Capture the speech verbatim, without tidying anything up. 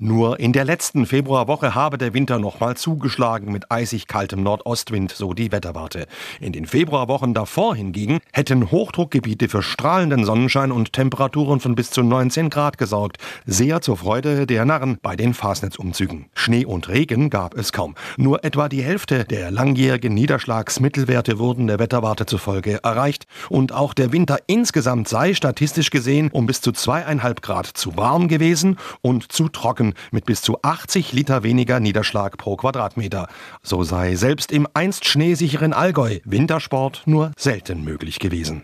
Nur in der letzten Februarwoche habe der Winter nochmal zugeschlagen mit eisig kaltem Nordostwind, so die Wetterwarte. In den Februarwochen davor hingegen hätten Hochdruckgebiete für strahlenden Sonnenschein und Temperaturen von bis zu neunzehn Grad gesorgt. Sehr zur Freude der Narren bei den Fasnetsumzügen. Schnee und Regen gab es kaum. Nur etwa die Hälfte der langjährigen Niederschlagsmittelwerte wurden der Wetterwarte zufolge erreicht. Und auch der Winter insgesamt sei statistisch gesehen um bis zu zweieinhalb Grad zu warm gewesen und zu trocken, mit bis zu achtzig Liter weniger Niederschlag pro Quadratmeter. So sei selbst im einst schneesicheren Allgäu Wintersport nur selten möglich gewesen.